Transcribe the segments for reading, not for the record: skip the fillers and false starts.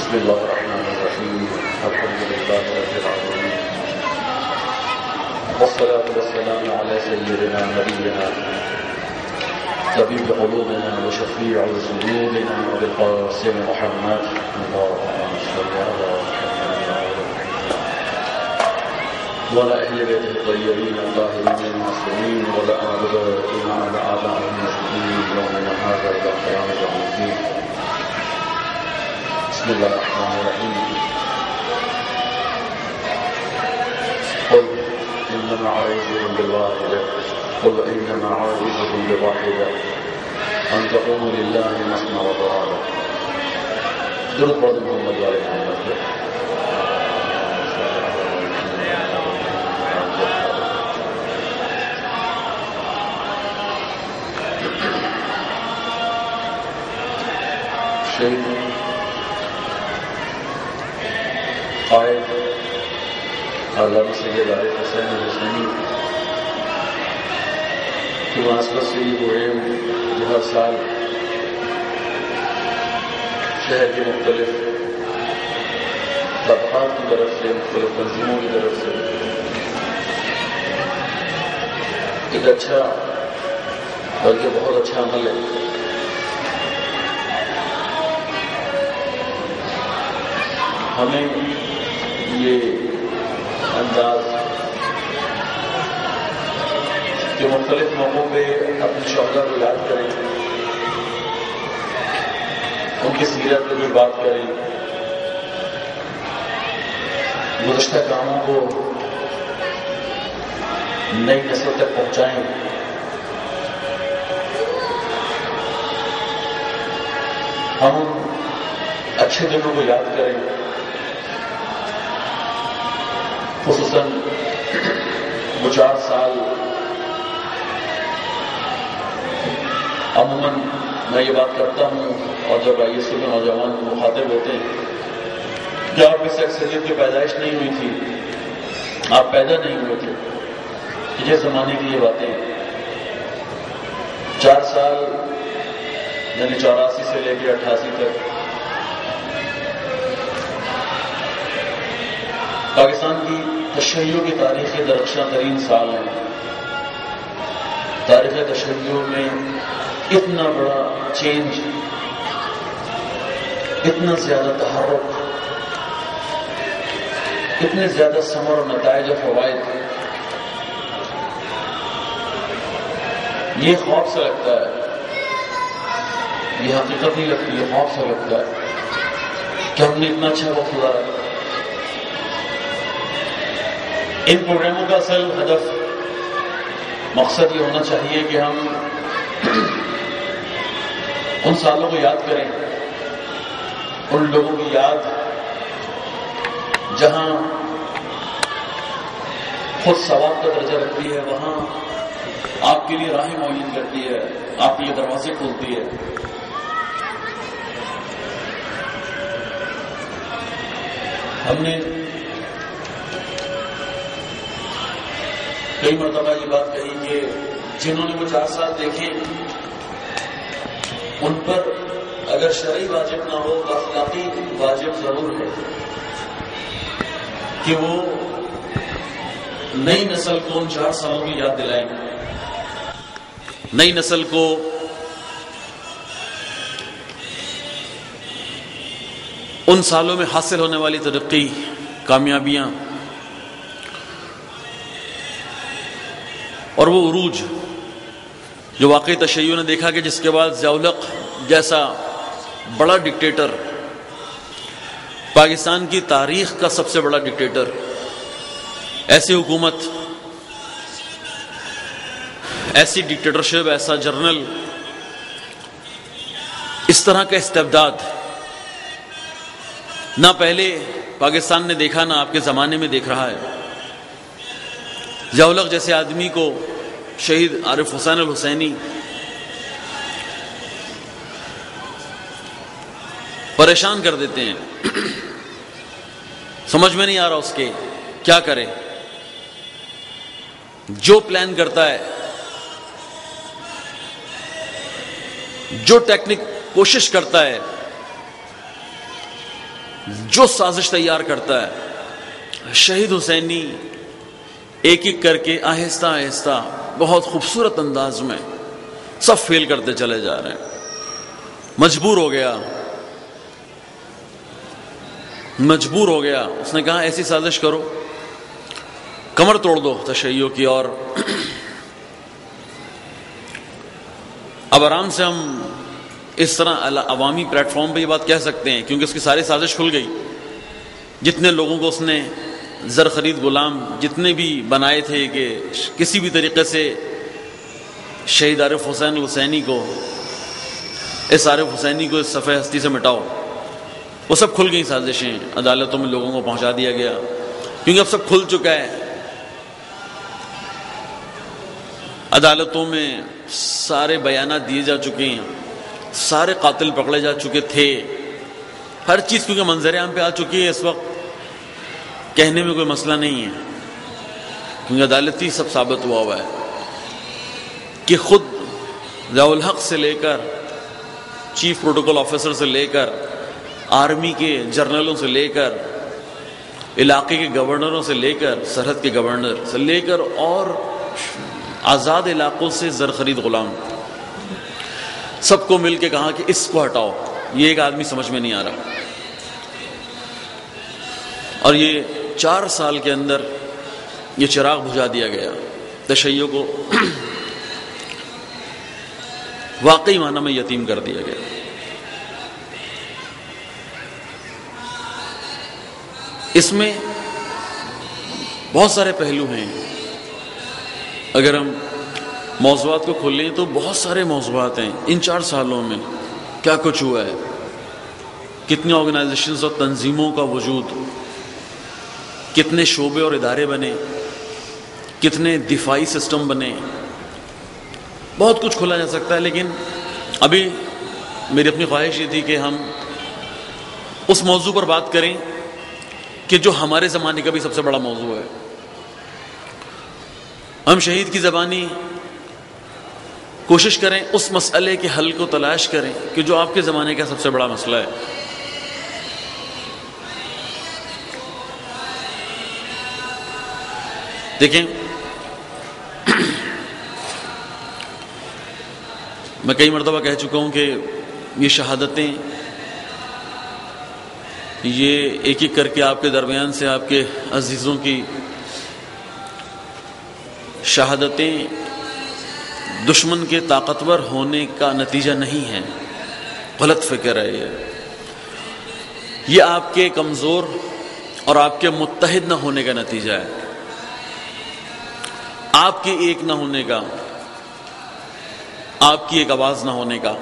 بسم الله الرحمن الرحيم الحمد لله رب العالمين والصلاة والسلام على سيدنا نبينا طبيب قلوبنا وشفيع ذنوبنا بالقاسم محمد اللهم صل على محمد وعلى أهل بيته الطيبين الطاهرين المعصومين وعلى آبائهم وعلى آبائهم المسلمين يومنا هذا إلى قيامة يوم الدين. بسم الله الرحمن الرحيم. قل إنما أعوذكم بالواحدة قل إنما أعوذكم بواحدة أن تقوموا لله مثنى وفرادى. درود پڑھ محمد والے محمد پہ. شہید قائد علامہ سید عارف حسین حسینی کی مناسبت سے یہ پروگرام جو ہر سال شہر کے مختلف طبقات کی طرف سے مختلف تنظیموں کی طرف سے ایک اچھا بلکہ بہت اچھا عمل ہے. ہمیں یہ انداز کہ مختلف موقعوں پہ اپنے شہداء کو یاد کریں، ان کی سیرت پہ بھی بات کریں، گزشتہ کاموں کو نئی نسل تک پہنچائیں. ہم اچھے دنوں کو یاد کریں، خصوصاً وہ 4 سال عموماً میں یہ بات کرتا ہوں اور جب ISU کے نوجوان مخاطب ہوتے ہیں کہ آپ اس اکثریت کی پیدائش نہیں ہوئی تھی، آپ پیدا نہیں ہوئے تھے. یہ زمانے کی یہ باتیں 4 سال یعنی 84 سے لے کے 88 تک پاکستان کی تشیع کی تاریخ درخشاں ترین سال ہیں. تاریخ تشیع میں اتنا بڑا چینج، اتنا زیادہ تحرک، اتنے زیادہ ثمر اور نتائج و فوائد، یہ خوف سے لگتا ہے، یہ حقیقت نہیں لگتی، یہ خوف سے لگتا ہے کہ ہم نے اتنا اچھا وقت گزارا. ان پروگراموں کا اصل ہدف، مقصد یہ ہونا چاہیے کہ ہم ان سالوں کو یاد کریں، ان لوگوں کی یاد جہاں خود ثواب کا درجہ رکھتی ہے، وہاں آپ کے لیے راہیں معین کرتی ہے، آپ کے لیے دروازے کھولتی ہے. ہم نے کئی مرتبہ یہ بات کہی کہ جنہوں نے وہ 4 سال دیکھے ان پر اگر شرعی واجب نہ ہو تو اخلاقی واجب ضرور ہے کہ وہ نئی نسل کو ان 4 سالوں کی یاد دلائیں، نئی نسل کو ان سالوں میں حاصل ہونے والی ترقی، کامیابیاں اور وہ عروج جو واقعی تشیع نے دیکھا کہ جس کے بعد ضیاءالحق جیسا بڑا ڈکٹیٹر، پاکستان کی تاریخ کا سب سے بڑا ڈکٹیٹر، ایسی حکومت، ایسی ڈکٹیٹرشپ، ایسا جرنل، اس طرح کا استبداد نہ پہلے پاکستان نے دیکھا، نہ آپ کے زمانے میں دیکھ رہا ہے. ضیاءالحق جیسے آدمی کو شہید عارف حسین الحسینی پریشان کر دیتے ہیں، سمجھ میں نہیں آ رہا اس کے کیا کرے. جو پلان کرتا ہے، جو ٹیکنک کوشش کرتا ہے جو سازش تیار کرتا ہے، شہید حسینی ایک ایک کر کے آہستہ آہستہ بہت خوبصورت انداز میں سب فیل کرتے چلے جا رہے ہیں. مجبور ہو گیا، اس نے کہا ایسی سازش کرو، کمر توڑ دو تشیع کی، اور اب آرام سے ہم اس طرح عوامی پلیٹ فارم پہ یہ بات کہہ سکتے ہیں، کیونکہ اس کی ساری سازش کھل گئی. جتنے لوگوں کو اس نے زر خرید غلام جتنے بھی بنائے تھے کہ کسی بھی طریقے سے شہید عارف حسین الحسینی کو، اس عارف حسینی کو اس صفحہ ہستی سے مٹاؤ، وہ سب کھل گئی سازشیں. عدالتوں میں لوگوں کو پہنچا دیا گیا، کیونکہ اب سب کھل چکا ہے. عدالتوں میں سارے بیانات دیے جا چکے ہیں، سارے قاتل پکڑے جا چکے تھے، ہر چیز کیونکہ منظر عام پہ آ چکی ہے. اس وقت کہنے میں کوئی مسئلہ نہیں ہے، کیونکہ عدالتی سب ثابت ہوا ہے کہ خود ضیاء الحق سے لے کر چیف پروٹوکول آفیسر سے لے کر آرمی کے جرنلوں سے لے کر علاقے کے گورنروں سے لے کر سرحد کے گورنر سے لے کر اور آزاد علاقوں سے زر خرید غلام، سب کو مل کے کہا کہ اس کو ہٹاؤ، یہ ایک آدمی سمجھ میں نہیں آ رہا. اور یہ 4 سال کے اندر یہ چراغ بجھا دیا گیا، تشیع کو واقعی معنی میں یتیم کر دیا گیا. اس میں بہت سارے پہلو ہیں، اگر ہم موضوعات کو کھولیں تو بہت سارے موضوعات ہیں. ان 4 سالوں میں کیا کچھ ہوا ہے، کتنی آرگنائزیشنز اور تنظیموں کا وجود، کتنے شعبے اور ادارے بنے، کتنے دفاعی سسٹم بنے، بہت کچھ کھولا جا سکتا ہے. لیکن ابھی میری اپنی خواہش یہ تھی کہ ہم اس موضوع پر بات کریں کہ جو ہمارے زمانے کا بھی سب سے بڑا موضوع ہے. ہم شہید کی زبانی کوشش کریں اس مسئلے کے حل کو تلاش کریں کہ جو آپ کے زمانے کا سب سے بڑا مسئلہ ہے. دیکھیں، میں کئی مرتبہ کہہ چکا ہوں کہ یہ شہادتیں، یہ ایک ایک کر کے آپ کے درمیان سے آپ کے عزیزوں کی شہادتیں دشمن کے طاقتور ہونے کا نتیجہ نہیں ہے، غلط فکر ہے. یہ آپ کے کمزور اور آپ کے متحد نہ ہونے کا نتیجہ ہے، آپ کے ایک نہ ہونے کا، آپ کی ایک آواز نہ ہونے کا.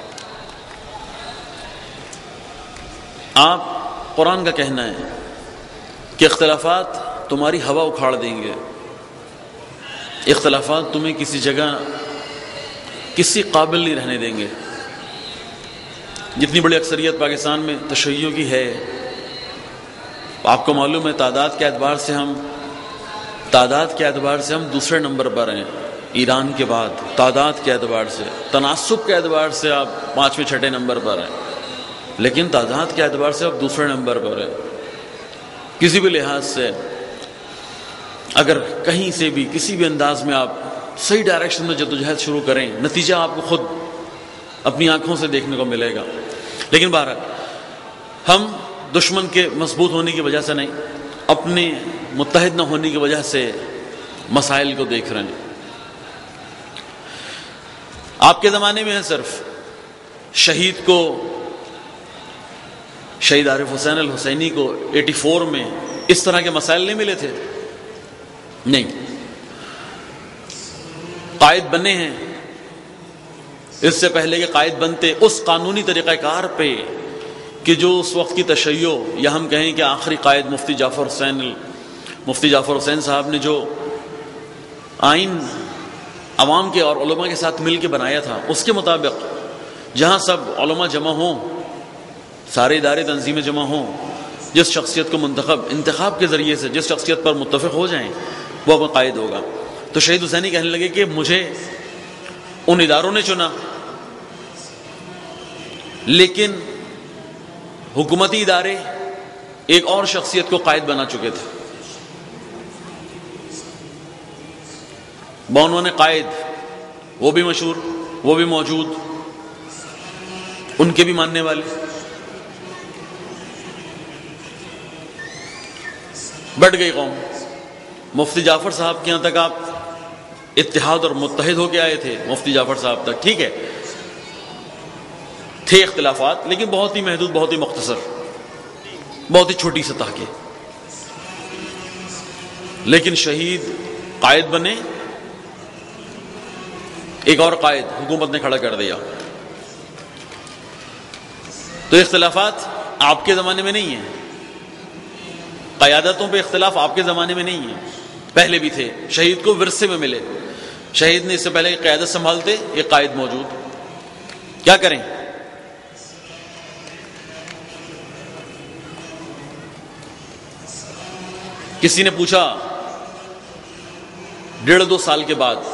آپ قرآن کا کہنا ہے کہ اختلافات تمہاری ہوا اکھاڑ دیں گے، اختلافات تمہیں کسی جگہ کسی قابل نہیں رہنے دیں گے. جتنی بڑی اکثریت پاکستان میں تشیع کی ہے، آپ کو معلوم ہے تعداد کے اعتبار سے ہم دوسرے نمبر پر ہیں ایران کے بعد. تعداد کے اعتبار سے، تناسب کے اعتبار سے آپ 5ویں 6ٹھے نمبر پر ہیں، لیکن تعداد کے اعتبار سے آپ دوسرے نمبر پر ہیں. کسی بھی لحاظ سے اگر کہیں سے بھی کسی بھی انداز میں آپ صحیح ڈائریکشن میں جدوجہد شروع کریں، نتیجہ آپ کو خود اپنی آنکھوں سے دیکھنے کو ملے گا. لیکن بہرحال ہم دشمن کے مضبوط ہونے کی وجہ سے نہیں، اپنے متحد نہ ہونے کی وجہ سے مسائل کو دیکھ رہے ہیں. آپ کے زمانے میں ہے صرف شہید عارف حسین الحسینی کو 84 میں اس طرح کے مسائل نہیں ملے تھے؟ نہیں. قائد بنے ہیں، اس سے پہلے کہ قائد بنتے اس قانونی طریقہ کار پہ کہ جو اس وقت کی تشیع، یا ہم کہیں کہ آخری قائد مفتی جعفر حسین صاحب نے جو آئین عوام کے اور علماء کے ساتھ مل کے بنایا تھا، اس کے مطابق جہاں سب علماء جمع ہوں، سارے ادارے تنظیمیں جمع ہوں، جس شخصیت کو انتخاب کے ذریعے سے جس شخصیت پر متفق ہو جائیں وہ اپنا قائد ہوگا. تو شہید حسینی کہنے لگے کہ مجھے ان اداروں نے چنا، لیکن حکومتی ادارے ایک اور شخصیت کو قائد بنا چکے تھے. 52 قائد، وہ بھی مشہور، وہ بھی موجود، ان کے بھی ماننے والے. بٹ گئی قوم. مفتی جعفر صاحب کے یہاں تک آپ اتحاد اور متحد ہو کے آئے تھے، مفتی جعفر صاحب تک، ٹھیک ہے، تھے اختلافات لیکن بہت ہی محدود، بہت ہی مختصر، بہت ہی چھوٹی سطح کے. لیکن شہید قائد بنے، ایک اور قائد حکومت نے کھڑا کر دیا. تو اختلافات آپ کے زمانے میں نہیں ہیں، قیادتوں پہ اختلاف آپ کے زمانے میں نہیں ہیں، پہلے بھی تھے. شہید کو ورثے میں ملے. شہید نے اس سے پہلے قیادت سنبھالتے، ایک قائد موجود. کیا کریں؟ کسی نے پوچھا 1.5-2 سال کے بعد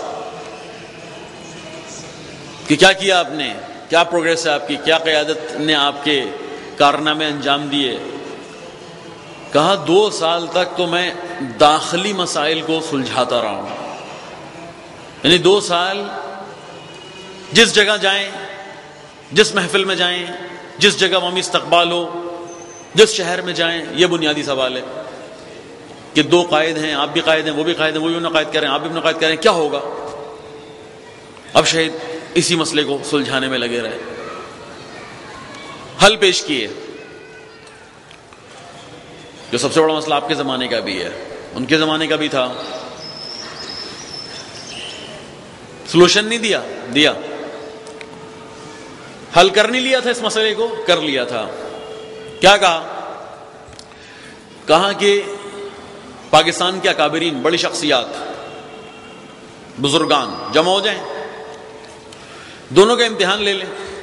کہ کیا آپ نے، کیا پروگریس ہے آپ کی، کیا قیادت نے آپ کے کارنامے انجام دیے؟ کہا 2 سال تک تو میں داخلی مسائل کو سلجھاتا رہا ہوں. یعنی 2 سال جس جگہ جائیں، جس محفل میں جائیں، جس جگہ عوامی استقبال ہو، جس شہر میں جائیں، یہ بنیادی سوال ہے کہ 2 قائد ہیں، آپ بھی قائد ہیں، وہ بھی قائد ہیں، وہ بھی انہیں قائد کریں، آپ بھی انہیں قائد کریں، کیا ہوگا؟ اب شہید اسی مسئلے کو سلجھانے میں لگے رہے. حل پیش کیے. جو سب سے بڑا مسئلہ آپ کے زمانے کا بھی ہے، ان کے زمانے کا بھی تھا. سولوشن نہیں دیا، حل کر نہیں لیا تھا اس مسئلے کو، کر لیا تھا. کیا کہا کہ پاکستان کے اکابرین، بڑی شخصیات، بزرگان جمع ہو جائیں، دونوں کا امتحان لے لیں،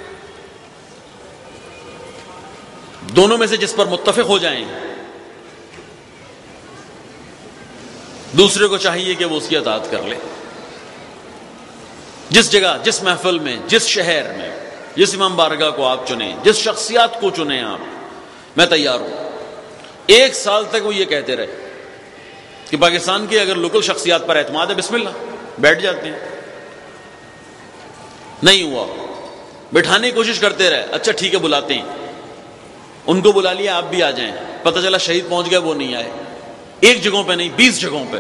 دونوں میں سے جس پر متفق ہو جائیں دوسرے کو چاہیے کہ وہ اس کی اطاعت کر لے. جس جگہ، جس محفل میں، جس شہر میں، جس امام بارگاہ کو آپ چنیں، جس شخصیات کو چنیں آپ، میں تیار ہوں. 1 سال تک وہ یہ کہتے رہے کہ پاکستان کی اگر لوکل شخصیات پر اعتماد ہے، بسم اللہ، بیٹھ جاتے ہیں. نہیں ہوا، بٹھانے کی کوشش کرتے رہے. اچھا ٹھیک ہے، بلاتے ہیں، ان کو بلا لیا، آپ بھی آ جائیں. پتہ چلا شہید پہنچ گئے، وہ نہیں آئے. 1 جگہوں پہ نہیں، 20 جگہوں پہ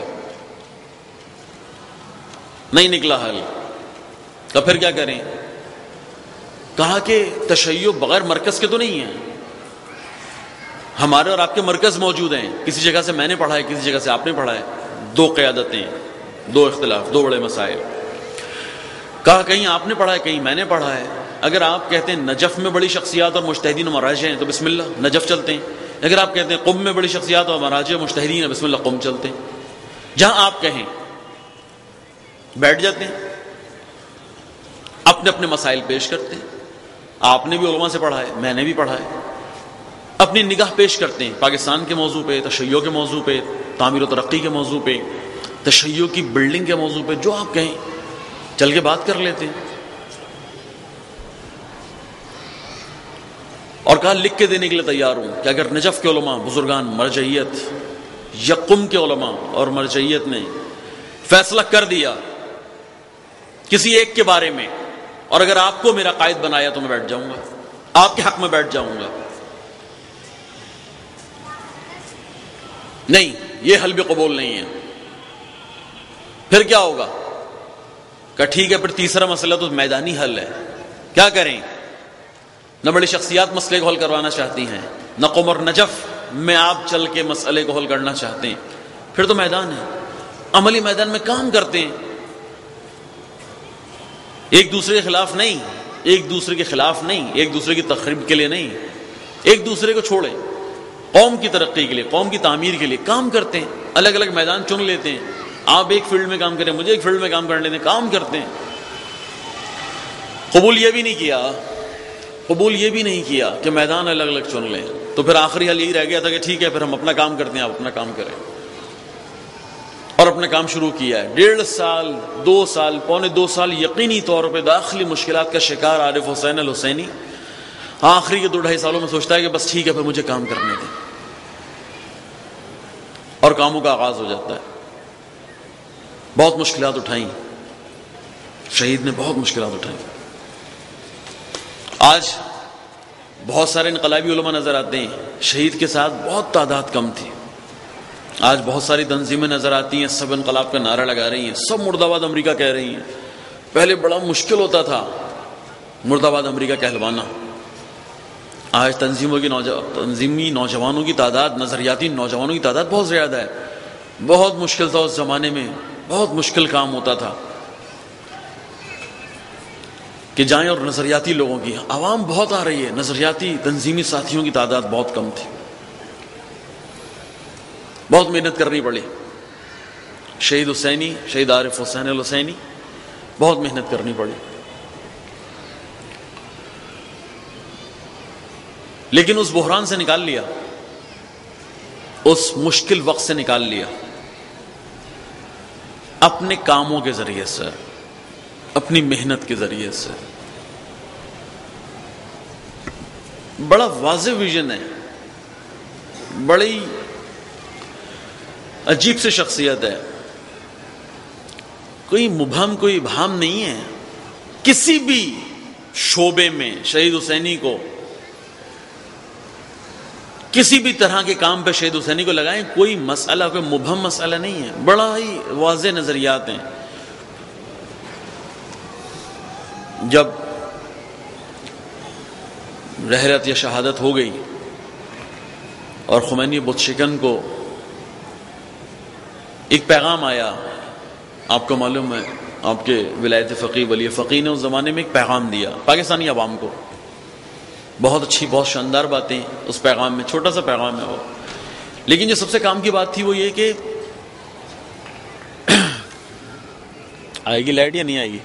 نہیں نکلا حل. تو پھر کیا کریں؟ کہا کہ تشیع بغیر مرکز کے تو نہیں ہے، ہمارے اور آپ کے مرکز موجود ہیں. کسی جگہ سے میں نے پڑھا ہے، کسی جگہ سے آپ نے پڑھا ہے. 2 قیادتیں، 2 اختلاف، 2 بڑے مسائل. کہا کہیں آپ نے پڑھا ہے، کہیں میں نے پڑھا ہے. اگر آپ کہتے ہیں نجف میں بڑی شخصیات اور مجتہدین و مراجع ہیں تو بسم اللہ، نجف چلتے ہیں. اگر آپ کہتے ہیں قم میں بڑی شخصیات اور مراجع مجتہدین ہیں، بسم اللہ، قم چلتے ہیں. جہاں آپ کہیں بیٹھ جاتے ہیں، اپنے اپنے مسائل پیش کرتے ہیں. آپ نے بھی علماء سے پڑھا ہے، میں نے بھی پڑھا ہے. اپنی نگاہ پیش کرتے ہیں پاکستان کے موضوع پہ، تشیع کے موضوع پہ، تعمیر و ترقی کے موضوع پہ، تشیع کی بلڈنگ کے موضوع پہ، جو آپ کہیں چل کے بات کر لیتے ہیں. اور کہا لکھ کے دینے کے لیے تیار ہوں کہ اگر نجف کے علماء، بزرگان، مرجعیت یا قم کے علماء اور مرجعیت نے فیصلہ کر دیا کسی ایک کے بارے میں، اور اگر آپ کو میرا قائد بنایا تو میں بیٹھ جاؤں گا، آپ کے حق میں بیٹھ جاؤں گا. نہیں، یہ حل بھی قبول نہیں ہے. پھر کیا ہوگا؟ کہ ٹھیک ہے، پھر تیسرا مسئلہ تو میدانی حل ہے. کیا کریں؟ نہ بڑی شخصیات مسئلے کو حل کروانا چاہتی ہیں، نہ قم اور نجف میں آپ چل کے مسئلے کو حل کرنا چاہتے ہیں. پھر تو میدان ہے، عملی میدان میں کام کرتے ہیں. ایک دوسرے کے خلاف نہیں، ایک دوسرے کے خلاف نہیں، ایک دوسرے کی تخریب کے لیے نہیں، ایک دوسرے کو چھوڑیں. قوم کی ترقی کے لیے، قوم کی تعمیر کے لیے کام کرتے ہیں. الگ الگ میدان چن لیتے ہیں. آپ ایک فیلڈ میں کام کریں، مجھے ایک فیلڈ میں کام کرنے دیں، کام کرتے ہیں. قبول یہ بھی نہیں کیا کہ میدان الگ الگ چن لیں. تو پھر آخری حل یہی رہ گیا تھا کہ ٹھیک ہے، پھر ہم اپنا کام کرتے ہیں، آپ اپنا کام کریں. اور اپنا کام شروع کیا ہے. 1.5 سال، 2 سال، پونے 2 سال یقینی طور پہ داخلی مشکلات کا شکار عارف حسین الحسینی آخری کے 2-2.5 سالوں میں سوچتا ہے کہ بس ٹھیک ہے، پھر مجھے کام کرنے دیں. اور کاموں کا آغاز ہو جاتا ہے. بہت مشکلات اٹھائیں شہید نے، بہت مشکلات اٹھائیں. آج بہت سارے انقلابی علماء نظر آتے ہیں، شہید کے ساتھ بہت تعداد کم تھی. آج بہت ساری تنظیمیں نظر آتی ہیں، سب انقلاب کا نعرہ لگا رہی ہیں، سب مرد آباد امریکہ کہہ رہی ہیں. پہلے بڑا مشکل ہوتا تھا مرد آباد امریکہ کہلوانا. آج تنظیمی نوجوانوں کی تعداد، نظریاتی نوجوانوں کی تعداد بہت زیادہ ہے. بہت مشکل تھا اس زمانے میں، بہت مشکل کام ہوتا تھا کہ جائیں اور نظریاتی لوگوں کی. عوام بہت آ رہی ہے، نظریاتی تنظیمی ساتھیوں کی تعداد بہت کم تھی. بہت محنت کرنی پڑی. شہید حسینی، شہید عارف حسین الحسینی، بہت محنت کرنی پڑی. لیکن اس بحران سے نکال لیا، اس مشکل وقت سے نکال لیا اپنے کاموں کے ذریعے سے، اپنی محنت کے ذریعے سے. بڑا واضح ویژن ہے، بڑی عجیب سی شخصیت ہے. کوئی مبہم، کوئی ابہام نہیں ہے. کسی بھی شعبے میں شہید حسینی کو، کسی بھی طرح کے کام پہ شہید حسینی کو لگائیں، کوئی مسئلہ، کوئی مبہم مسئلہ نہیں ہے. بڑا ہی واضح نظریات ہیں. جب رحلت یا شہادت ہو گئی اور خمینی بت شکن کو ایک پیغام آیا، آپ کو معلوم ہے آپ کے ولایت فقیہ ولی فقیہ نے اس زمانے میں ایک پیغام دیا پاکستانی عوام کو. بہت اچھی، بہت شاندار باتیں اس پیغام میں، چھوٹا سا پیغام ہے وہ. لیکن جو سب سے کام کی بات تھی وہ یہ کہ آئے گی لائٹ یا نہیں آئے گی؟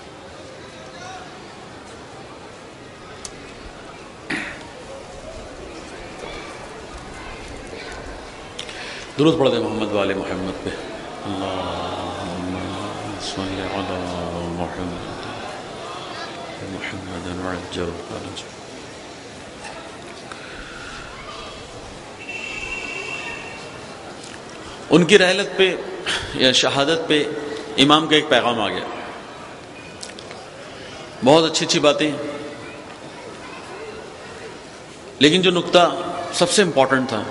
درود پڑھ دیں محمد والے محمد پہ. اللہم صلی علی محمد محمد عجل فرج. ان کی رحلت پہ یا شہادت پہ امام کا ایک پیغام آ گیا. بہت اچھی اچھی باتیں، لیکن جو نقطہ سب سے امپورٹنٹ تھا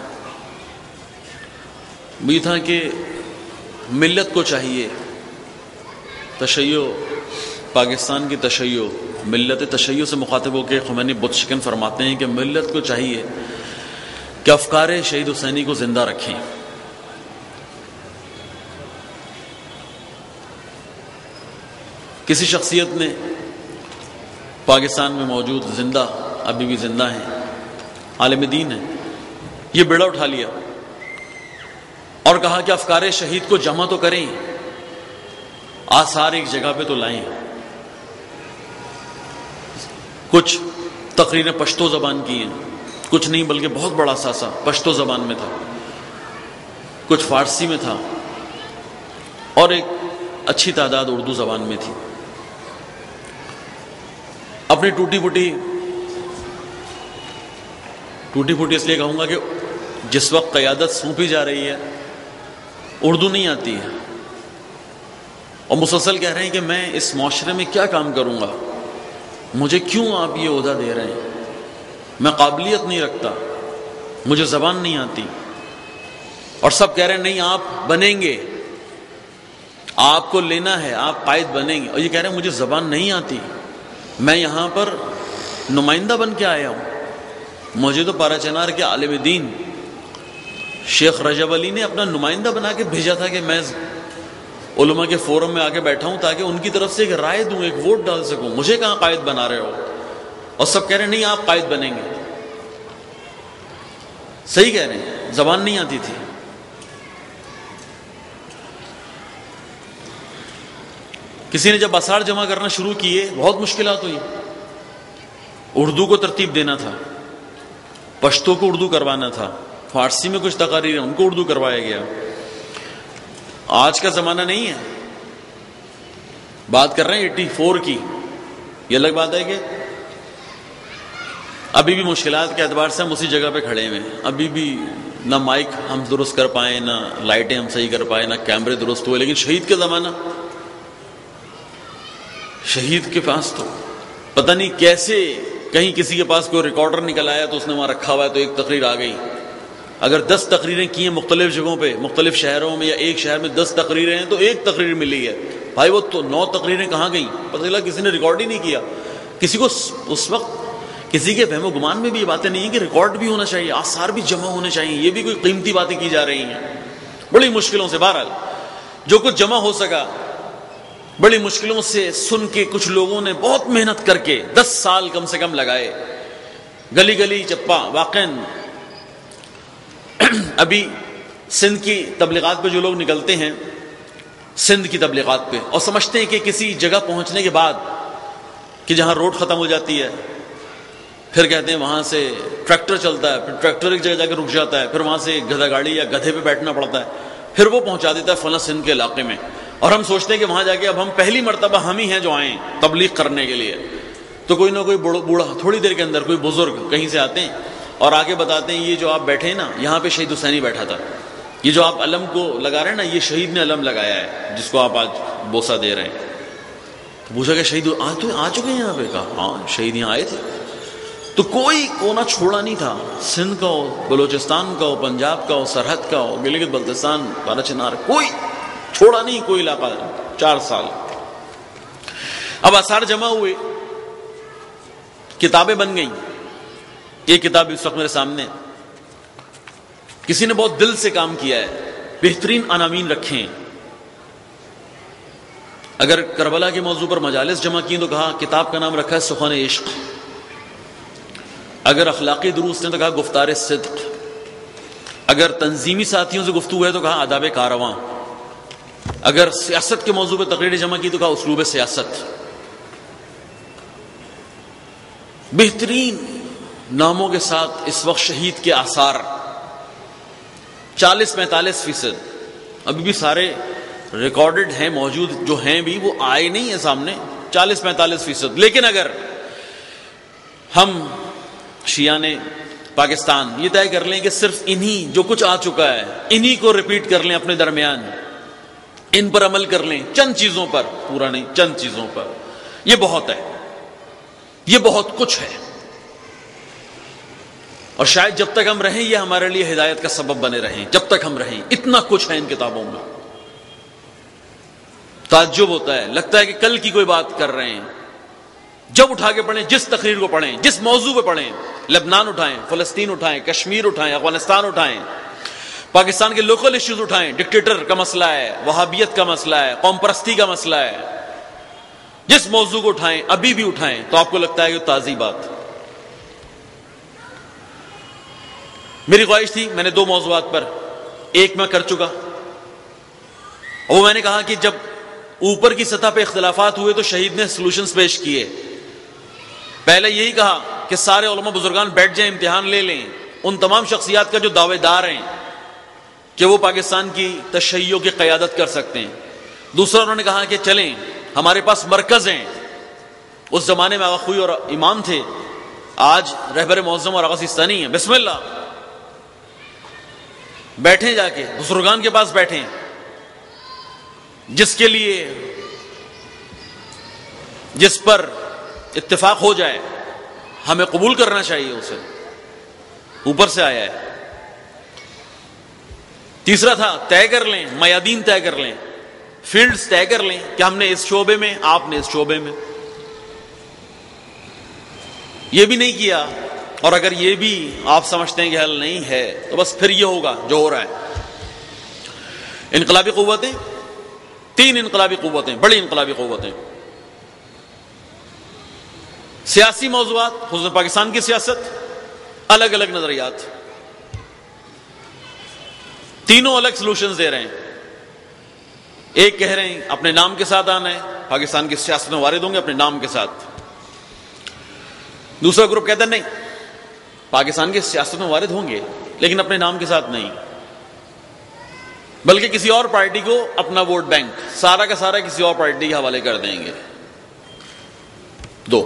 وہ یہ تھا کہ ملت کو چاہیے، تشیع، پاکستان کی تشیع، ملت تشیع سے مخاطب ہو کے خمینی بت شکن فرماتے ہیں کہ ملت کو چاہیے کہ افکار شہید حسینی کو زندہ رکھیں. کسی شخصیت نے پاکستان میں موجود زندہ، ابھی بھی زندہ ہیں، عالم دین ہیں، یہ بیڑا اٹھا لیا اور کہا کہ افکار شہید کو جمع تو کریں، آثار ایک جگہ پہ تو لائیں. کچھ تقریریں پشتو زبان کی ہیں، کچھ نہیں بلکہ بہت بڑا اثاثہ پشتو زبان میں تھا، کچھ فارسی میں تھا، اور ایک اچھی تعداد اردو زبان میں تھی. اپنی ٹوٹی پھوٹی اس لیے کہوں گا کہ جس وقت قیادت سونپی جا رہی ہے اردو نہیں آتی ہے، اور مسلسل کہہ رہے ہیں کہ میں اس معاشرے میں کیا کام کروں گا، مجھے کیوں آپ یہ عہدہ دے رہے ہیں، میں قابلیت نہیں رکھتا، مجھے زبان نہیں آتی. اور سب کہہ رہے ہیں نہیں آپ بنیں گے، آپ کو لینا ہے، آپ قائد بنیں گے، اور یہ کہہ رہے ہیں مجھے زبان نہیں آتی، میں یہاں پر نمائندہ بن کے آیا ہوں. مجھے تو پارا چنار کے عالم دین شیخ رجب علی نے اپنا نمائندہ بنا کے بھیجا تھا کہ میں علماء کے فورم میں آ کے بیٹھا ہوں تاکہ ان کی طرف سے ایک رائے دوں، ایک ووٹ ڈال سکوں. مجھے کہاں قائد بنا رہے ہو؟ اور سب کہہ رہے ہیں نہیں آپ قائد بنیں گے. صحیح کہہ رہے ہیں، زبان نہیں آتی تھی. کسی نے جب آثار جمع کرنا شروع کیے بہت مشکلات ہوئی. اردو کو ترتیب دینا تھا، پشتو کو اردو کروانا تھا، فارسی میں کچھ تقاریر ہیں ان کو اردو کروایا گیا. آج کا زمانہ نہیں ہے، بات کر رہے ہیں 84 کی. یہ الگ بات ہے کہ ابھی بھی مشکلات کے اعتبار سے ہم اسی جگہ پہ کھڑے ہوئے ہیں، ابھی بھی نہ مائک ہم درست کر پائیں، نہ لائٹیں ہم صحیح کر پائیں، نہ کیمرے درست ہوئے. لیکن شہید کا زمانہ، شہید کے پاس تو پتہ نہیں کیسے کہیں کسی کے پاس کوئی ریکارڈر نکل آیا تو اس نے وہاں رکھا ہوا ہے تو ایک تقریر آ گئی. اگر 10 تقریریں کی ہیں مختلف جگہوں پہ، مختلف شہروں میں، یا ایک شہر میں 10 تقریریں ہیں تو ایک تقریر ملی ہے. بھائی وہ تو 9 تقریریں کہاں گئیں؟ پتہ چلا کسی نے ریکارڈ ہی نہیں کیا. کسی کو اس وقت کسی کے وہم و گمان میں بھی یہ باتیں نہیں ہیں کہ ریکارڈ بھی ہونا چاہیے، آثار بھی جمع ہونے چاہیے. یہ بھی کوئی قیمتی باتیں کی جا رہی ہیں بڑی مشکلوں سے. بہرحال جو کچھ جمع ہو سکا بڑی مشکلوں سے سن کے کچھ لوگوں نے بہت محنت کر کے 10 سال کم سے کم لگائے، گلی گلی چپا. واقعاً ابھی سندھ کی تبلیغات پہ جو لوگ نکلتے ہیں، سندھ کی تبلیغات پہ، اور سمجھتے ہیں کہ کسی جگہ پہنچنے کے بعد کہ جہاں روڈ ختم ہو جاتی ہے، پھر کہتے ہیں وہاں سے ٹریکٹر چلتا ہے، پھر ٹریکٹر ایک جگہ جا کے رک جاتا ہے، پھر وہاں سے گدھا گاڑی یا گدھے پہ بیٹھنا پڑتا ہے، پھر وہ پہنچا دیتا ہے فلاں سندھ کے علاقے میں. اور ہم سوچتے ہیں کہ وہاں جا کے اب ہم پہلی مرتبہ ہم ہی ہیں جو آئیں تبلیغ کرنے کے لیے. تو کوئی نہ کوئی بوڑھا تھوڑی دیر کے اندر کوئی بزرگ کہیں سے آتے ہیں اور آگے بتاتے ہیں یہ جو آپ بیٹھے ہیں نا، یہاں پہ شہید حسینی بیٹھا تھا. یہ جو آپ علم کو لگا رہے ہیں نا، یہ شہید نے علم لگایا ہے جس کو آپ آج بوسہ دے رہے ہیں. تو پوچھا کہ شہید آ چکے ہیں یہاں پہ؟ کہا ہاں شہید یہاں آئے تھے. تو کوئی کونا چھوڑا نہیں تھا، سندھ کا ہو، بلوچستان کا ہو، پنجاب کا ہو، سرحد کا ہو، گلگت بلتستان، کالا چنار، کوئی چھوڑا نہیں کوئی علاقہ. 4 سال. اب آثار جمع ہوئے، کتابیں بن گئیں. ایک کتاب اس وقت میرے سامنے، کسی نے بہت دل سے کام کیا ہے، بہترین عناوین رکھے ہیں. اگر کربلا کے موضوع پر مجالس جمع کی تو کہا کتاب کا نام رکھا ہے سخن عشق. اگر اخلاقی دروس نے تو کہا گفتار صدق. اگر تنظیمی ساتھیوں سے گفتگو ہے تو کہا آداب کارواں. اگر سیاست کے موضوع پہ تقریریں جمع کی تو کہا اسلوب سیاست. بہترین ناموں کے ساتھ اس وقت شہید کے آثار 40-45%. ابھی بھی سارے ریکارڈڈ ہیں، موجود جو ہیں بھی وہ آئے نہیں ہیں سامنے. 40-45%. لیکن اگر ہم شیعان پاکستان یہ طے کر لیں کہ صرف انہی جو کچھ آ چکا ہے انہی کو ریپیٹ کر لیں اپنے درمیان، ان پر عمل کر لیں، چند چیزوں پر، پورا نہیں، چند چیزوں پر، یہ بہت ہے، یہ بہت کچھ ہے. اور شاید جب تک ہم رہیں یہ ہمارے لیے ہدایت کا سبب بنے رہیں. جب تک ہم رہیں اتنا کچھ ہے ان کتابوں میں. تعجب ہوتا ہے، لگتا ہے کہ کل کی کوئی بات کر رہے ہیں. جب اٹھا کے پڑھیں، جس تقریر کو پڑھیں، جس موضوع پہ پڑھیں، لبنان اٹھائیں، فلسطین اٹھائیں، کشمیر اٹھائیں، افغانستان اٹھائیں، پاکستان کے لوکل ایشوز اٹھائیں، ڈکٹیٹر کا مسئلہ ہے، وہابیت کا مسئلہ ہے، قوم پرستی کا مسئلہ ہے، جس موضوع کو اٹھائیں، ابھی بھی اٹھائیں تو آپ کو لگتا ہے کہ تازی بات. میری خواہش تھی، میں نے 2 موضوعات پر، ایک میں کر چکا، وہ میں نے کہا کہ جب اوپر کی سطح پہ اختلافات ہوئے تو شہید نے سولوشنز پیش کیے. پہلے یہی کہا کہ سارے علماء بزرگان بیٹھ جائیں، امتحان لے لیں ان تمام شخصیات کا جو دعوے دار ہیں کہ وہ پاکستان کی تشیع کی قیادت کر سکتے ہیں. دوسرا انہوں نے کہا کہ چلیں ہمارے پاس مرکز ہیں. اس زمانے میں آغا خوئی اور امام تھے، آج رہبر معظم اور آغا سیستانی ہیں. بسم اللہ، بیٹھیں جا کے بزرگان کے پاس بیٹھیں. جس کے لیے جس پر اتفاق ہو جائے ہمیں قبول کرنا چاہیے، اسے اوپر سے آیا ہے. تیسرا تھا طے کر لیں، میادین طے کر لیں، فیلڈز طے کر لیں کہ ہم نے اس شعبے میں، آپ نے اس شعبے میں. یہ بھی نہیں کیا. اور اگر یہ بھی آپ سمجھتے ہیں کہ حل نہیں ہے تو بس پھر یہ ہوگا جو ہو رہا ہے. انقلابی قوتیں، 3 انقلابی قوتیں، بڑی انقلابی قوتیں، سیاسی موضوعات، خصوصاً پاکستان کی سیاست، الگ الگ نظریات، تینوں الگ سلوشنز دے رہے ہیں. ایک کہہ رہے ہیں اپنے نام کے ساتھ آنا ہے، پاکستان کی سیاست میں وارد ہوں گے اپنے نام کے ساتھ. دوسرا گروپ کہتا ہے نہیں، پاکستان کی سیاست میں وارد ہوں گے لیکن اپنے نام کے ساتھ نہیں، بلکہ کسی اور پارٹی کو اپنا ووٹ بینک سارا کا سارا کسی اور پارٹی کے حوالے کر دیں گے. 2.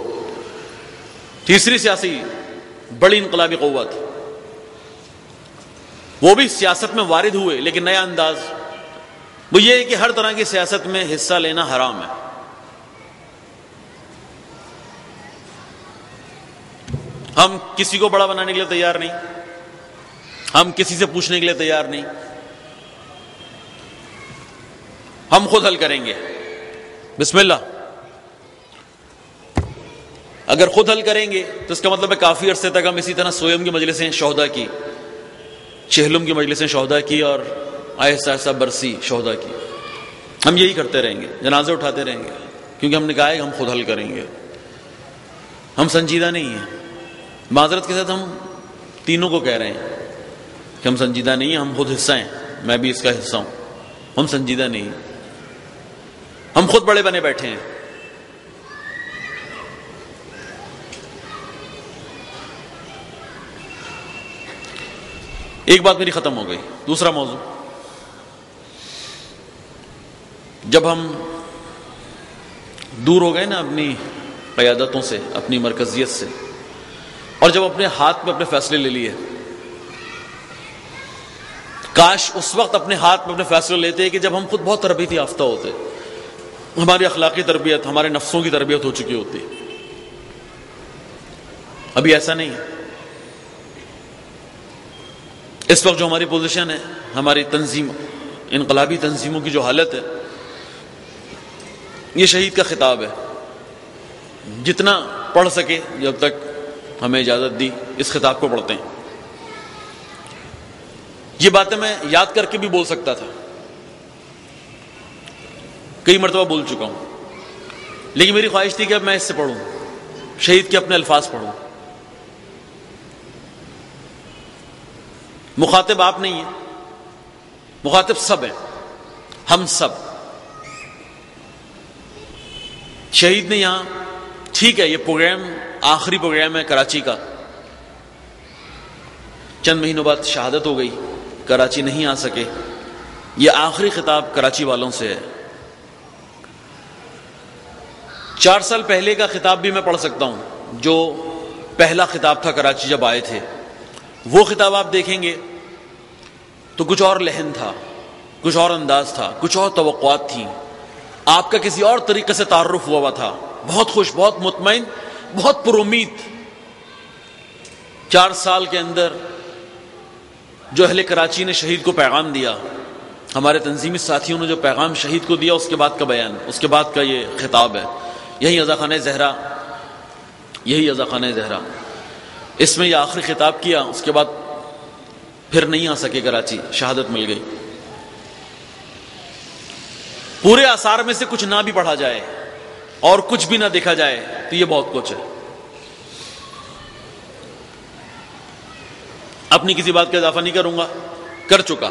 تیسری سیاسی بڑی انقلابی قوت، وہ بھی سیاست میں وارد ہوئے لیکن نیا انداز، وہ یہ ہے کہ ہر طرح کی سیاست میں حصہ لینا حرام ہے. ہم کسی کو بڑا بنانے کے لیے تیار نہیں، ہم کسی سے پوچھنے کے لیے تیار نہیں، ہم خود حل کریں گے. بسم اللہ. اگر خود حل کریں گے تو اس کا مطلب ہے کافی عرصے تک ہم اسی طرح سویم کی مجلسیں شہداء کی، چہلم کی مجلسیں شہداء کی اور آہستہ آہستہ برسی شہداء کی، ہم یہی کرتے رہیں گے، جنازے اٹھاتے رہیں گے، کیونکہ ہم نے کہا ہے کہ ہم خود حل کریں گے. ہم سنجیدہ نہیں ہیں. معذرت کے ساتھ ہم تینوں کو کہہ رہے ہیں کہ ہم سنجیدہ نہیں ہیں. ہم خود حصہ ہیں، میں بھی اس کا حصہ ہوں. ہم سنجیدہ نہیں ہیں، ہم خود بڑے بنے بیٹھے ہیں. ایک بات میری ختم ہو گئی. دوسرا موضوع، جب ہم دور ہو گئے نا اپنی قیادتوں سے، اپنی مرکزیت سے، اور جب اپنے ہاتھ میں اپنے فیصلے لے لیے، کاش اس وقت اپنے ہاتھ میں اپنے فیصلے لیتے کہ جب ہم خود بہت تربیتی یافتہ ہوتے، ہماری اخلاقی تربیت، ہمارے نفسوں کی تربیت ہو چکی ہوتی. ابھی ایسا نہیں ہے. اس وقت جو ہماری پوزیشن ہے، ہماری تنظیم، انقلابی تنظیموں کی جو حالت ہے، یہ شہید کا خطاب ہے. جتنا پڑھ سکے، جب تک ہمیں اجازت دی، اس خطاب کو پڑھتے ہیں. یہ باتیں میں یاد کر کے بھی بول سکتا تھا، کئی مرتبہ بول چکا ہوں، لیکن میری خواہش تھی کہ اب میں اس سے پڑھوں، شہید کے اپنے الفاظ پڑھوں. مخاطب آپ نہیں ہیں، مخاطب سب ہیں، ہم سب. شہید نے یہاں، ٹھیک ہے یہ پروگرام آخری پروگرام ہے کراچی کا، چند مہینوں بعد شہادت ہو گئی، کراچی نہیں آ سکے، یہ آخری خطاب کراچی والوں سے ہے. 4 سال پہلے کا خطاب بھی میں پڑھ سکتا ہوں، جو پہلا خطاب تھا کراچی جب آئے تھے. وہ خطاب آپ دیکھیں گے تو کچھ اور لحن تھا، کچھ اور انداز تھا، کچھ اور توقعات تھیں. آپ کا کسی اور طریقے سے تعارف ہوا تھا، بہت خوش، بہت مطمئن، بہت پر امید. 4 سال کے اندر جو اہل کراچی نے شہید کو پیغام دیا، ہمارے تنظیمی ساتھیوں نے جو پیغام شہید کو دیا، اس کے بعد کا بیان، اس کے بعد کا یہ خطاب ہے. یہی عزاخانہ زہرا، یہی عزاخانہ زہرا، اس میں یہ آخری خطاب کیا. اس کے بعد پھر نہیں آ سکے کراچی، شہادت مل گئی. پورے آثار میں سے کچھ نہ بھی پڑھا جائے اور کچھ بھی نہ دیکھا جائے تو یہ بہت کچھ ہے. اپنی کسی بات کا اضافہ نہیں کروں گا، کر چکا.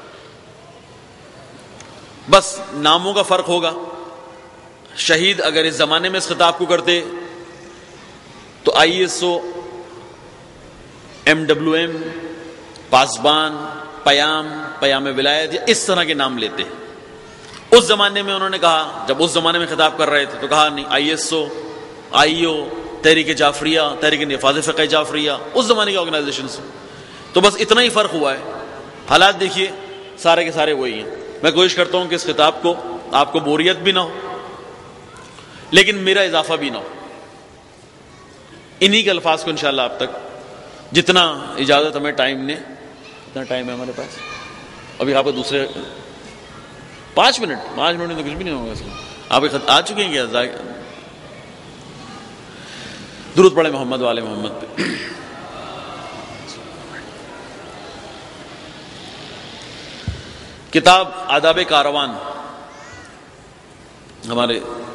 بس ناموں کا فرق ہوگا. شہید اگر اس زمانے میں اس خطاب کو کرتے تو ISO، MWM، پاسبان، پیام ولایت، یا اس طرح کے نام لیتے. اس زمانے میں انہوں نے کہا، جب اس زمانے میں خطاب کر رہے تھے تو کہا نہیں ISO، IO، تحریک جعفریہ، تحریک نفاذ فقہ جعفریہ، اس زمانے کی آرگنائزیشن سے. تو بس اتنا ہی فرق ہوا ہے. حالات دیکھیے سارے کے سارے وہی ہیں. میں کوشش کرتا ہوں کہ اس خطاب کو آپ کو بوریت بھی نہ ہو، لیکن میرا اضافہ بھی نہ ہو. انہی کے الفاظ کو انشاءاللہ آپ تک جتنا اجازت ہمیں ٹائم نے، اتنا ٹائم ہے ہمارے پاس. ابھی آپ کو دوسرے 5 منٹ میں تو کچھ بھی نہیں ہوگا. اس میں آپ آ چکے ہیں کیا؟ درود پڑھے محمد والے محمد پہ. کتاب آداب کاروان، ہمارے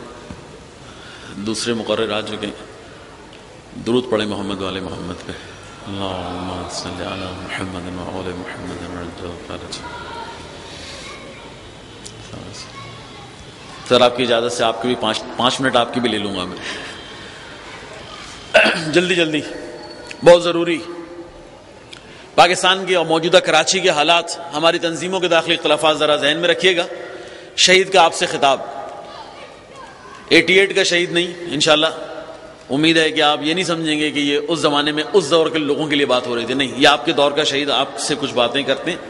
دوسرے مقرر آ چکے ہیں. درود پڑھے محمد والے محمد پہ. اللہم صلی علی محمد وعلی محمد. سر آپ کی اجازت سے آپ کے بھی 5 منٹ آپ کی بھی لے لوں گا میں. جلدی بہت ضروری. پاکستان کے اور موجودہ کراچی کے حالات، ہماری تنظیموں کے داخلی اختلافات ذرا ذہن میں رکھیے گا. شہید کا آپ سے خطاب، 88 کا شہید نہیں انشاءاللہ، امید ہے کہ آپ یہ نہیں سمجھیں گے کہ یہ اس زمانے میں اس دور کے لوگوں کے لیے بات ہو رہی تھی، نہیں، یہ آپ کے دور کا شہید آپ سے کچھ باتیں کرتے ہیں.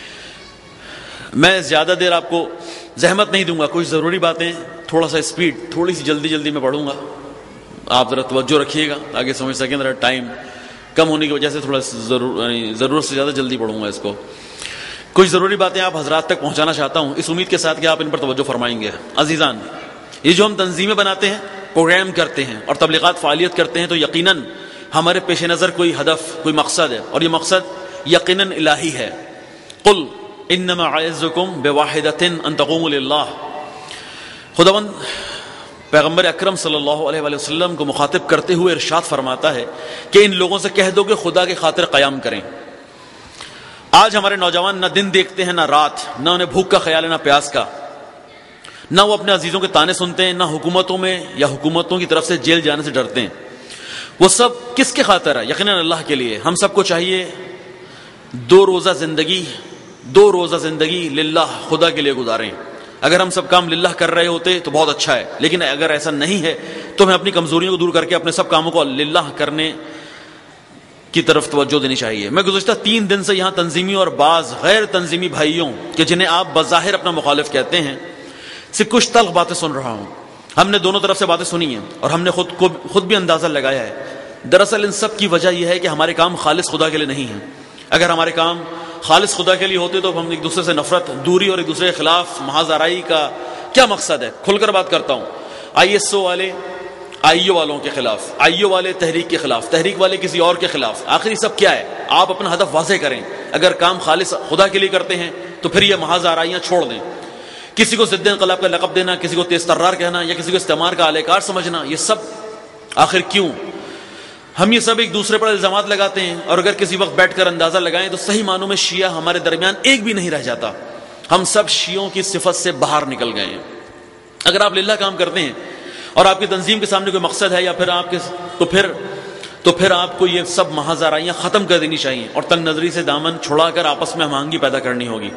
میں زیادہ دیر آپ کو زحمت نہیں دوں گا، کچھ ضروری باتیں تھوڑا سا اسپیڈ، تھوڑی سی جلدی میں پڑھوں گا. آپ ذرا توجہ رکھیے گا تاکہ سمجھ سکیں. ذرا ٹائم کم ہونے کی وجہ سے تھوڑا ضرورت سے زیادہ جلدی پڑھوں گا اس کو. کچھ ضروری باتیں آپ حضرات تک پہنچانا چاہتا ہوں، اس امید کے ساتھ کہ آپ ان پر توجہ فرمائیں گے. عزیزان، یہ جو ہم تنظیمیں بناتے ہیں، پروگرام کرتے ہیں اور تبلیغات فعالیت کرتے ہیں، تو یقیناً ہمارے پیش نظر کوئی ہدف، کوئی مقصد ہے، اور یہ مقصد یقیناً الہی ہے. قل انما اعظکم بواحدۃ ان تقوموا للہ. خداوند پیغمبر اکرم صلی اللہ علیہ وآلہ وسلم کو مخاطب کرتے ہوئے ارشاد فرماتا ہے کہ ان لوگوں سے کہہ دو کہ خدا کی خاطر قیام کریں. آج ہمارے نوجوان نہ دن دیکھتے ہیں نہ رات، نہ انہیں بھوک کا خیال ہے نہ پیاس کا، نہ وہ اپنے عزیزوں کے تانے سنتے ہیں، نہ حکومتوں میں یا حکومتوں کی طرف سے جیل جانے سے ڈرتے ہیں. وہ سب کس کے خاطر ہے؟ یقیناً اللہ کے لیے. ہم سب کو چاہیے دو روزہ زندگی للہ، خدا کے لیے گزاریں. اگر ہم سب کام للہ کر رہے ہوتے تو بہت اچھا ہے، لیکن اگر ایسا نہیں ہے تو ہمیں اپنی کمزوریوں کو دور کر کے اپنے سب کاموں کو للہ کرنے کی طرف توجہ دینی چاہیے. میں گزشتہ 3 دن سے یہاں تنظیمی اور بعض غیر تنظیمی بھائیوں کہ جنہیں آپ بظاہر اپنا مخالف کہتے ہیں سے کچھ تلخ باتیں سن رہا ہوں. ہم نے دونوں طرف سے باتیں سنی ہیں اور ہم نے خود بھی اندازہ لگایا ہے. دراصل ان سب کی وجہ یہ ہے کہ ہمارے کام خالص خدا کے لیے نہیں ہیں. اگر ہمارے کام خالص خدا کے لیے ہوتے تو ہم ایک دوسرے سے نفرت، دوری اور ایک دوسرے کے خلاف محاذ آرائی کا کیا مقصد ہے؟ کھل کر بات کرتا ہوں. ISO والے آئیو والوں کے خلاف، آئیو والے تحریک کے خلاف، تحریک والے کسی اور کے خلاف، آخری سب کیا ہے؟ آپ اپنا ہدف واضح کریں. اگر کام خالص خدا کے لیے کرتے ہیں تو پھر یہ محاذ آرائیاں چھوڑ دیں. کسی کو ضد انقلاب کا لقب دینا، کسی کو تیز ترار کہنا یا کسی کو استعمار کا اہل کار سمجھنا، یہ سب آخر کیوں؟ ہم یہ سب ایک دوسرے پر الزامات لگاتے ہیں، اور اگر کسی وقت بیٹھ کر اندازہ لگائیں تو صحیح معنوں میں شیعہ ہمارے درمیان ایک بھی نہیں رہ جاتا. ہم سب شیعوں کی صفت سے باہر نکل گئے ہیں. اگر آپ للہ کام کرتے ہیں اور آپ کی تنظیم کے سامنے کوئی مقصد ہے یا پھر آپ کے تو پھر آپ کو یہ سب محاذ آرائیاں ختم کر دینی چاہیے اور تنگ نظری سے دامن چھڑا کر آپس میں ہم آہنگی پیدا کرنی ہوگی.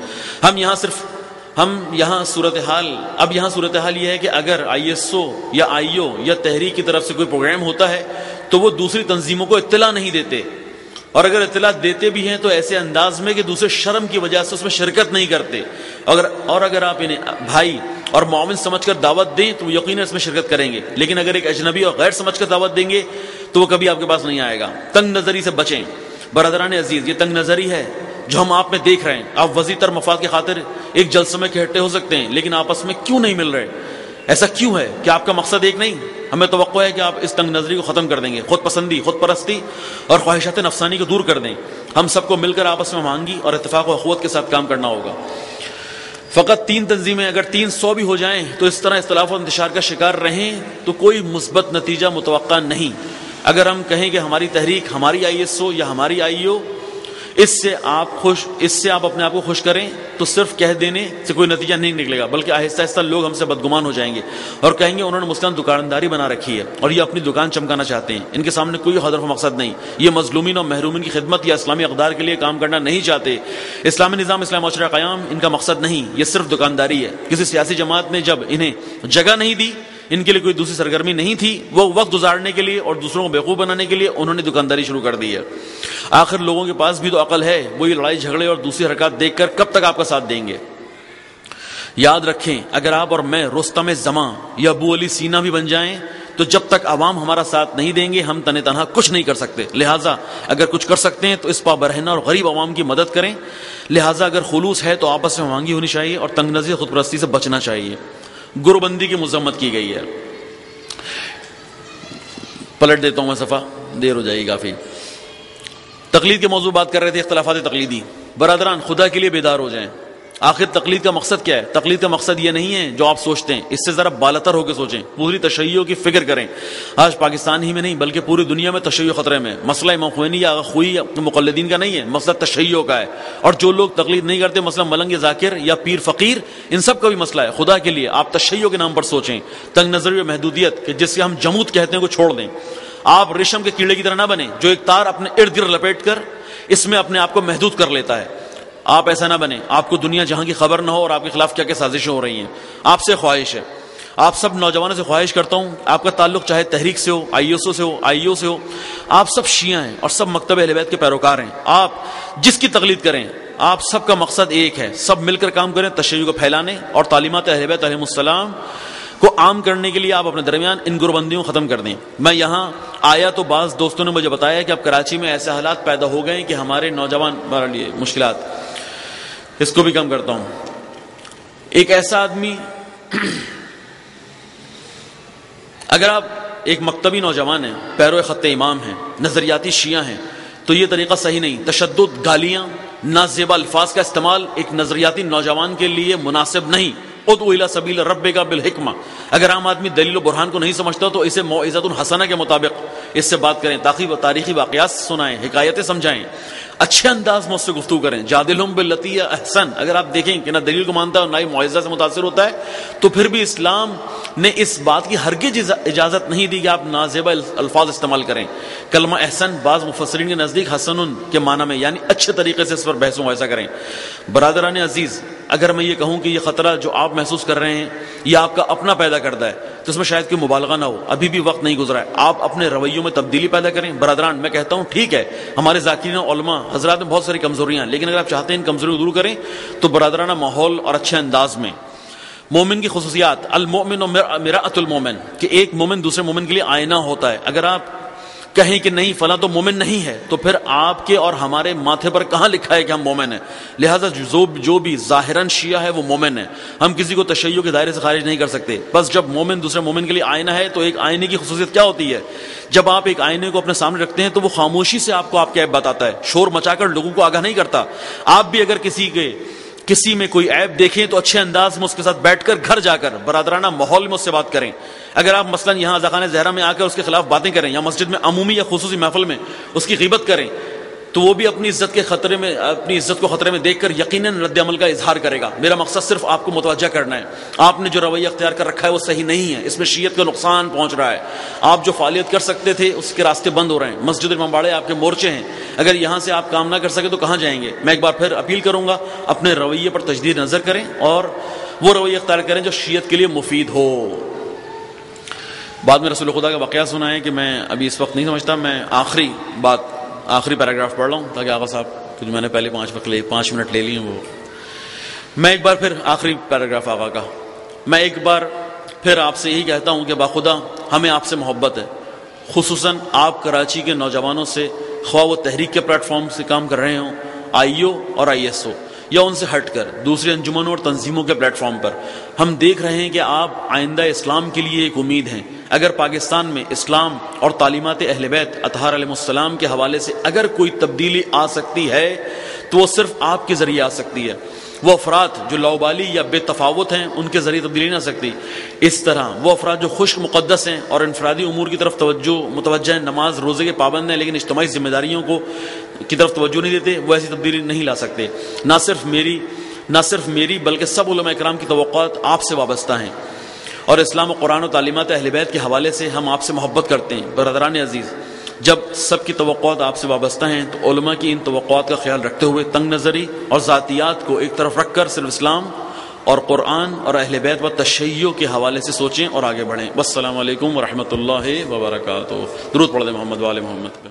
یہاں صورتحال یہ ہے کہ اگر ISO یا IO یا تحریک کی طرف سے کوئی پروگرام ہوتا ہے تو وہ دوسری تنظیموں کو اطلاع نہیں دیتے، اور اگر اطلاع دیتے بھی ہیں تو ایسے انداز میں کہ دوسرے شرم کی وجہ سے اس میں شرکت نہیں کرتے. اگر آپ انہیں بھائی اور معاون سمجھ کر دعوت دیں تو وہ یقیناً اس میں شرکت کریں گے، لیکن اگر ایک اجنبی اور غیر سمجھ کر دعوت دیں گے تو وہ کبھی آپ کے پاس نہیں آئے گا. تنگ نظری سے بچیں. برادران عزیز، یہ تنگ نظری ہے جو ہم آپ میں دیکھ رہے ہیں. آپ وسیع تر مفاد کی خاطر ایک جلسے میں اکٹھے ہو سکتے ہیں، لیکن آپس میں کیوں نہیں مل رہے؟ ایسا کیوں ہے کہ آپ کا مقصد ایک نہیں؟ ہمیں توقع ہے کہ آپ اس تنگ نظری کو ختم کر دیں گے، خود پسندی، خود پرستی اور خواہشات نفسانی کو دور کر دیں. ہم سب کو مل کر آپس میں مانگی اور اتفاق و اخوت کے ساتھ کام کرنا ہوگا. فقط 3 تنظیمیں اگر 300 بھی ہو جائیں تو اس طرح اختلاف و انتشار کا شکار رہیں تو کوئی مثبت نتیجہ متوقع نہیں. اگر ہم کہیں کہ ہماری تحریک، ہماری ISO یا ہماری IO، اس سے آپ اپنے آپ کو خوش کریں تو صرف کہہ دینے سے کوئی نتیجہ نہیں نکلے گا، بلکہ آہستہ آہستہ لوگ ہم سے بدگمان ہو جائیں گے اور کہیں گے انہوں نے مسلم دکانداری بنا رکھی ہے اور یہ اپنی دکان چمکانا چاہتے ہیں. ان کے سامنے کوئی ہدف و مقصد نہیں. یہ مظلومین اور محرومین کی خدمت یا اسلامی اقدار کے لیے کام کرنا نہیں چاہتے. اسلامی نظام، اسلامی معاشرہ قیام ان کا مقصد نہیں، یہ صرف دکانداری ہے. کسی سیاسی جماعت نے جب انہیں جگہ نہیں دی، ان کے لیے کوئی دوسری سرگرمی نہیں تھی، وہ وقت گزارنے کے لیے اور دوسروں کو بیوقوف بنانے کے لیے انہوں نے دکانداری شروع کر دی ہے. آخر لوگوں کے پاس بھی تو عقل ہے، وہ یہ لڑائی جھگڑے اور دوسری حرکات دیکھ کر کب تک آپ کا ساتھ دیں گے؟ یاد رکھیں، اگر آپ اور میں رستم زماں یا ابو علی سینا بھی بن جائیں تو جب تک عوام ہمارا ساتھ نہیں دیں گے ہم تنہا کچھ نہیں کر سکتے. لہٰذا اگر کچھ کر سکتے ہیں تو اس پا برہنہ اور غریب عوام کی مدد کریں. لہٰذا اگر خلوص ہے تو آپس میں مانگی ہونی چاہیے اور تنگ نظری خود پرستی سے بچنا چاہیے. گروہ بندی کی مذمت کی گئی ہے. پلٹ دیتا ہوں میں صفحہ، دیر ہو جائے گی کافی. تقلید کے موضوع بات کر رہے تھے، اختلافات تقلیدی. برادران، خدا کے لیے بیدار ہو جائیں. آخر تقلید کا مقصد کیا ہے؟ تقلید کا مقصد یہ نہیں ہے جو آپ سوچتے ہیں، اس سے ذرا بالاتر ہو کے سوچیں. پوری تشیع کی فکر کریں. آج پاکستان ہی میں نہیں بلکہ پوری دنیا میں تشیع خطرے میں. مسئلہ امام خمینی یا آغا خوئی مقلدین کا نہیں ہے، مسئلہ تشیع کا ہے. اور جو لوگ تقلید نہیں کرتے، مسئلہ ملنگ ذاکر یا پیر فقیر، ان سب کا بھی مسئلہ ہے. خدا کے لیے آپ تشیع کے نام پر سوچیں. تنگ نظری و محدودیت کہ جس سے ہم جمود کہتے ہیں کو چھوڑ دیں. آپ ریشم کے کیڑے کی طرح نہ بنیں جو ایک تار اپنے ارد گرد لپیٹ کر اس میں اپنے آپ کو محدود کر لیتا ہے. آپ ایسا نہ بنیں. آپ کو دنیا جہاں کی خبر نہ ہو اور آپ کے خلاف کیا کیا سازشیں ہو رہی ہیں. آپ سے خواہش ہے آپ سب نوجوانوں سے خواہش کرتا ہوں، آپ کا تعلق چاہے تحریک سے ہو، آئی ایس او سے ہو، آئی او سے ہو، آپ سب شیعہ ہیں اور سب مکتب اہل بیت کے پیروکار ہیں. آپ جس کی تقلید کریں، آپ سب کا مقصد ایک ہے، سب مل کر کام کریں تشیع کو پھیلانے اور تعلیمات اہل بیت علیہم السلام کو عام کرنے کے لیے. آپ اپنے درمیان ان گروبندیوں ختم کر دیں. میں یہاں آیا تو بعض دوستوں نے مجھے بتایا کہ اب کراچی میں ایسے حالات پیدا ہو گئے ہیں کہ ہمارے نوجوان ہمارے لیے مشکلات. اس کو بھی کم کرتا ہوں. ایک ایسا آدمی، اگر آپ ایک مکتبی نوجوان ہیں، پیرو خط امام ہیں، نظریاتی شیعہ ہیں، تو یہ طریقہ صحیح نہیں. تشدد، گالیاں، نازیبا الفاظ کا استعمال ایک نظریاتی نوجوان کے لیے مناسب نہیں. ادعو الی سبیل ربک بالحکمہ. اگر عام آدمی دلیل و برہان کو نہیں سمجھتا تو اسے موعظۃ الحسنہ کے مطابق اس سے بات کریں، تاریخی واقعات سنائیں، حکایتیں سمجھائیں، اچھے انداز میں اس سے گفتگو کریں. جادلہم باللتی ہی احسن. اگر آپ دیکھیں کہ نہ دلیل کو مانتا ہے اور نہ ہی موعظہ سے متاثر ہوتا ہے، تو پھر بھی اسلام نے اس بات کی ہرگز اجازت نہیں دی کہ آپ نازیبا الفاظ استعمال کریں. کلمہ احسن بعض مفسرین کے نزدیک حسن کے معنی میں، یعنی اچھے طریقے سے اس پر بحث و مباحثہ کریں. برادران عزیز، اگر میں یہ کہوں کہ یہ خطرہ جو آپ محسوس کر رہے ہیں یہ آپ کا اپنا پیدا کردہ ہے تو اس میں شاید کوئی مبالغہ نہ ہو. ابھی بھی وقت نہیں گزرا ہے. آپ اپنے رویوں میں تبدیلی پیدا کریں. برادران، میں کہتا ہوں ٹھیک ہے، ہمارے ذاکرین علماء حضرات میں بہت ساری کمزوریاں ہیں، لیکن اگر آپ چاہتے ہیں ان کمزوریوں کو دور کریں تو برادرانہ ماحول اور اچھے انداز میں. مومن کی خصوصیات، المؤمن و مرآۃ المؤمن، کہ ایک مومن دوسرے مومن کے لیے آئینہ ہوتا ہے. اگر آپ کہیں کہ نہیں فلاں تو مومن نہیں ہے تو پھر آپ کے اور ہمارے ماتھے پر کہاں لکھا ہے کہ ہم مومن ہیں؟ لہٰذا جو بھی ظاہراً شیعہ ہے وہ مومن ہے. ہم کسی کو تشیع کے دائرے سے خارج نہیں کر سکتے. بس جب مومن دوسرے مومن کے لیے آئینہ ہے تو ایک آئینے کی خصوصیت کیا ہوتی ہے؟ جب آپ ایک آئینے کو اپنے سامنے رکھتے ہیں تو وہ خاموشی سے آپ کو آپ کے عیب بتاتا ہے، شور مچا کر لوگوں کو آگاہ نہیں کرتا. آپ بھی اگر کسی میں کوئی عیب دیکھیں تو اچھے انداز میں اس کے ساتھ بیٹھ کر گھر جا کر برادرانہ ماحول میں اس سے بات کریں. اگر آپ مثلا یہاں عزاخانہ زہرا میں آ کر اس کے خلاف باتیں کریں یا مسجد میں عمومی یا خصوصی محفل میں اس کی غیبت کریں تو وہ بھی اپنی عزت کو خطرے میں دیکھ کر یقیناً رد عمل کا اظہار کرے گا. میرا مقصد صرف آپ کو متوجہ کرنا ہے. آپ نے جو رویہ اختیار کر رکھا ہے وہ صحیح نہیں ہے، اس میں شیعت کا نقصان پہنچ رہا ہے. آپ جو فعالیت کر سکتے تھے اس کے راستے بند ہو رہے ہیں. مسجد امام باڑے آپ کے مورچے ہیں، اگر یہاں سے آپ کام نہ کر سکے تو کہاں جائیں گے؟ میں ایک بار پھر اپیل کروں گا، اپنے رویے پر تجدید نظر کریں اور وہ رویہ اختیار کریں جو شیعت کے لیے مفید ہو. بعد میں رسول خدا کا واقعہ سنا ہے کہ میں ابھی اس وقت نہیں سمجھتا، میں آخری پیراگراف پڑھ رہا ہوں تاکہ آقا صاحب جو میں نے پہلے 5 منٹ لے لیے وہ. میں ایک بار پھر آخری پیراگراف آقا کا، میں ایک بار پھر آپ سے یہی کہتا ہوں کہ باخدا ہمیں آپ سے محبت ہے، خصوصاً آپ کراچی کے نوجوانوں سے، خواہ وہ تحریک کے پلیٹ فارم سے کام کر رہے ہوں، آئی او اور آئی ایس او، یا ان سے ہٹ کر دوسری انجمنوں اور تنظیموں کے پلیٹ فارم پر. ہم دیکھ رہے ہیں کہ آپ آئندہ اسلام کے لیے ایک امید ہیں. اگر پاکستان میں اسلام اور تعلیمات اہل بیت اطہار علیہ السلام کے حوالے سے اگر کوئی تبدیلی آ سکتی ہے تو وہ صرف آپ کے ذریعے آ سکتی ہے. وہ افراد جو لاؤبالی یا بے تفاوت ہیں ان کے ذریعے تبدیلی نہیں آ سکتی. اس طرح وہ افراد جو خشک مقدس ہیں اور انفرادی امور کی طرف متوجہ ہیں، نماز روزے کے پابند ہیں لیکن اجتماعی ذمہ داریوں کی طرف توجہ نہیں دیتے، وہ ایسی تبدیلی نہیں لا سکتے. نہ صرف میری بلکہ سب علماء کرام کی توقعات آپ سے وابستہ ہیں اور اسلام و قرآن و تعلیمات اہل بیت کے حوالے سے ہم آپ سے محبت کرتے ہیں. برادران عزیز، جب سب کی توقعات آپ سے وابستہ ہیں تو علماء کی ان توقعات کا خیال رکھتے ہوئے تنگ نظری اور ذاتیات کو ایک طرف رکھ کر صرف اسلام اور قرآن اور اہل بیت و تشیع کے حوالے سے سوچیں اور آگے بڑھیں. والسلام علیکم ورحمۃ اللہ وبرکاتہ. درود پڑھ دیں محمد وآل محمد.